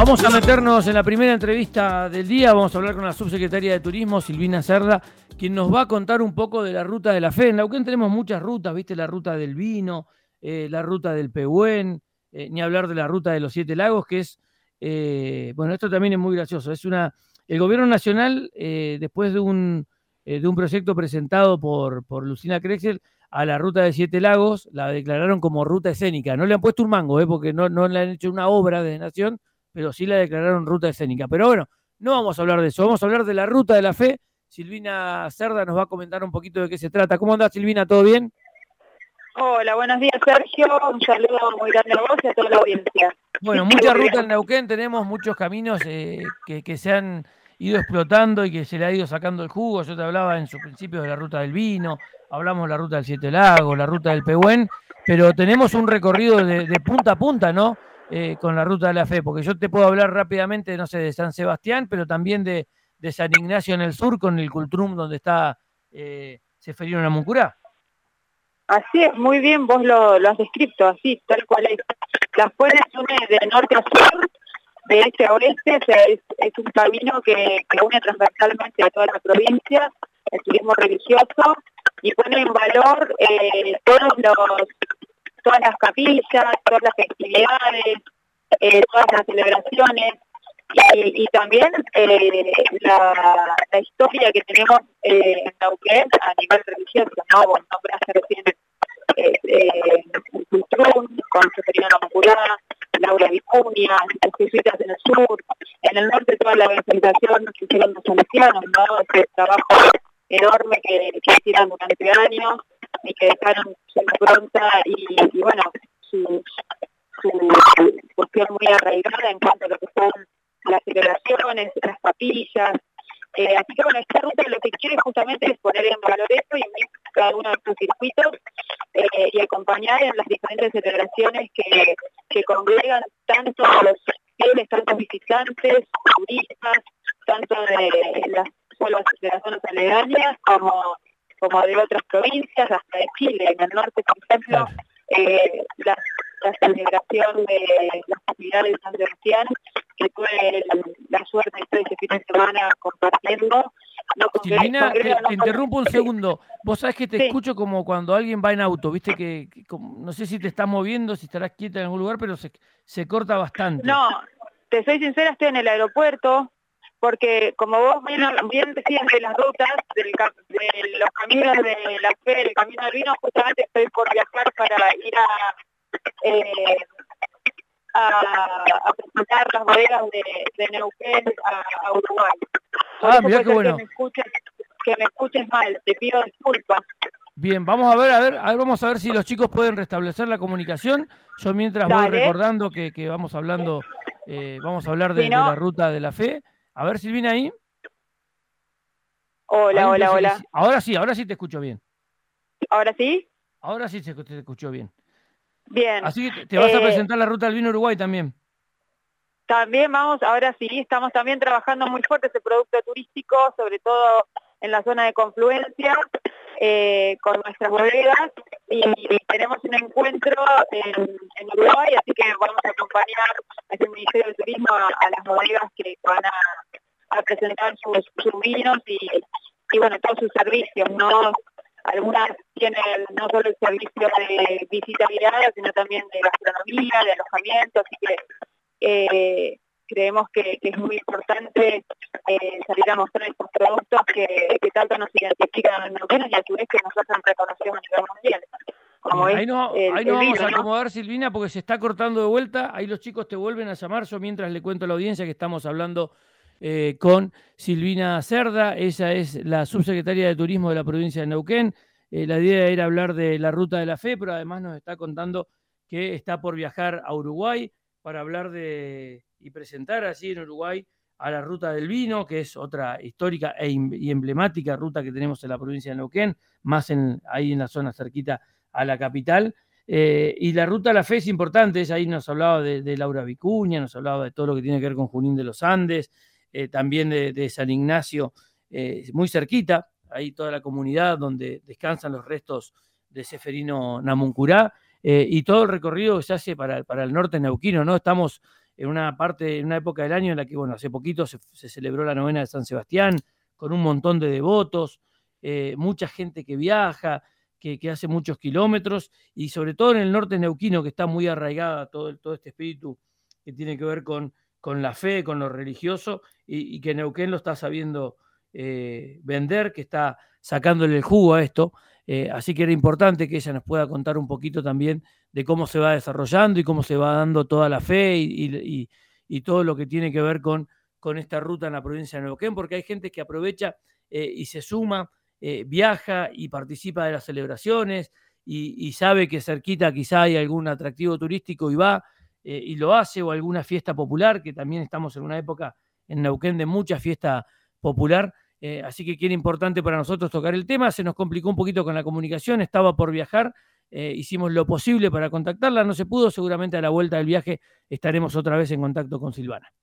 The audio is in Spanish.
Vamos a meternos en la primera entrevista del día. Vamos a hablar con la subsecretaria de Turismo, Silvina Cerda, quien nos va a contar un poco de la ruta de la fe. En Neuquén tenemos muchas rutas, ¿viste? La ruta del vino, la ruta del Pehuen, ni hablar de la ruta de los Siete Lagos, que es, bueno, esto también es muy gracioso. El gobierno nacional, después de un proyecto presentado por Lucina Krexel, a la ruta de Siete Lagos, la declararon como ruta escénica. No le han puesto un mango, porque no le han hecho una obra de Nación, pero sí la declararon ruta escénica. Pero bueno, no vamos a hablar de eso, vamos a hablar de la ruta de la fe. Silvina Cerda nos va a comentar un poquito de qué se trata. ¿Cómo andás, Silvina? ¿Todo bien? Hola, buenos días, Sergio. Un saludo muy grande a vos y a toda la audiencia. Bueno, mucha ruta en Neuquén, tenemos muchos caminos que se han ido explotando y que se le ha ido sacando el jugo. Yo te hablaba en su principio de la ruta del vino, hablamos de la ruta del Siete Lagos, la ruta del Pehuen, pero tenemos un recorrido de punta a punta, ¿no? Con la ruta de la fe, porque yo te puedo hablar rápidamente, no sé, de San Sebastián, pero también de San Ignacio en el sur, con el Cultrum, donde está Ceferino Namuncurá. Así es, muy bien, vos lo has descrito, así, tal cual es. Las puentes une de norte a sur, de este a oeste, o sea, es un camino que une transversalmente a toda la provincia, el turismo religioso, y pone en valor todas las capillas, todas las festividades, todas las celebraciones, y también la historia que tenemos en Neuquén a nivel religioso, ¿no? Vos nombraste recién Cultrum, con Ceferino Namuncurá, Laura Vicuña, los jesuitas en el sur, en el norte toda la evangelización que hicieron los salesianos, ¿no? Ese trabajo enorme que hicieron durante años y que dejaron su impronta y bueno, su cuestión muy arraigada en cuanto a lo que son las celebraciones, las capillas. Así que bueno, esta ruta lo que quiere justamente es poner en valor esto y unir cada uno de estos circuitos y acompañar en las diferentes celebraciones que congregan tanto a los fieles, tantos visitantes, turistas, tanto de las zonas aledañas como de otras provincias, hasta de Chile. En el norte, por ejemplo, la celebración de las actividades de San Sebastián, que tuve la suerte de estar ese fin de semana compartiendo. Silvina, te interrumpo un segundo. Vos sabés que te escucho como cuando alguien va en auto, viste que no sé si te estás moviendo, si estarás quieta en algún lugar, pero se corta bastante. No, te soy sincera, estoy en el aeropuerto, porque como vos bien decías de las rutas, de los caminos de la fe, el camino del vino, justamente estoy por viajar para ir a presentar las bodegas de Neuquén a Uruguay. Mirá qué bueno. Que me escuches mal, te pido disculpas. Bien, vamos a ver si los chicos pueden restablecer la comunicación. Yo mientras voy recordando que vamos hablando, vamos a hablar de la ruta de la fe. A ver, Silvina, ahí. Hola. Ahora sí te escucho bien. ¿Ahora sí? Ahora sí te escucho bien. Bien. Así que te vas a presentar la ruta del vino Uruguay también. También ahora sí, estamos también trabajando muy fuerte ese producto turístico, sobre todo en la zona de confluencia, con nuestras bodegas, y tenemos un encuentro en Uruguay, así que vamos a acompañar desde el Ministerio de Turismo a las bodegas que van a presentar sus vinos y bueno, todos sus servicios, ¿no? Algunas tienen no solo el servicio de visita guiada, sino también de gastronomía, de alojamiento, así que creemos que es muy importante salir a mostrar estos productos que tanto nos identifican en Neuquén y a su vez que nos hacen reconocidos a nivel mundial. Ahí nos vamos a acomodar, Silvina, porque se está cortando de vuelta. Ahí los chicos te vuelven a llamar. Yo mientras le cuento a la audiencia que estamos hablando con Silvina Cerda. Ella es la subsecretaria de Turismo de la provincia de Neuquén. La idea era hablar de la ruta de la fe, pero además nos está contando que está por viajar a Uruguay para hablar y presentar allí en Uruguay a la ruta del vino, que es otra histórica y emblemática ruta que tenemos en la provincia de Neuquén, más ahí en la zona cerquita a la capital. Y la ruta de la fe es importante. Ella ahí nos hablaba de Laura Vicuña, nos hablaba de todo lo que tiene que ver con Junín de los Andes, también de San Ignacio, muy cerquita, ahí toda la comunidad donde descansan los restos de Ceferino Namuncurá, y todo el recorrido que se hace para el norte neuquino, ¿no? Estamos en una época del año en la que, bueno, hace poquito se celebró la novena de San Sebastián, con un montón de devotos, mucha gente que viaja, que hace muchos kilómetros, y sobre todo en el norte neuquino, que está muy arraigada todo este espíritu que tiene que ver con la fe, con lo religioso, y que Neuquén lo está sabiendo vender, que está sacándole el jugo a esto. Así que era importante que ella nos pueda contar un poquito también de cómo se va desarrollando y cómo se va dando toda la fe y todo lo que tiene que ver con esta ruta en la provincia de Neuquén, porque hay gente que aprovecha y se suma, viaja y participa de las celebraciones y sabe que cerquita quizá hay algún atractivo turístico y va y lo hace, o alguna fiesta popular, que también estamos en una época en Neuquén de mucha fiesta popular. Así que era importante para nosotros tocar el tema. Se nos complicó un poquito con la comunicación, estaba por viajar, hicimos lo posible para contactarla, no se pudo, seguramente a la vuelta del viaje estaremos otra vez en contacto con Silvana.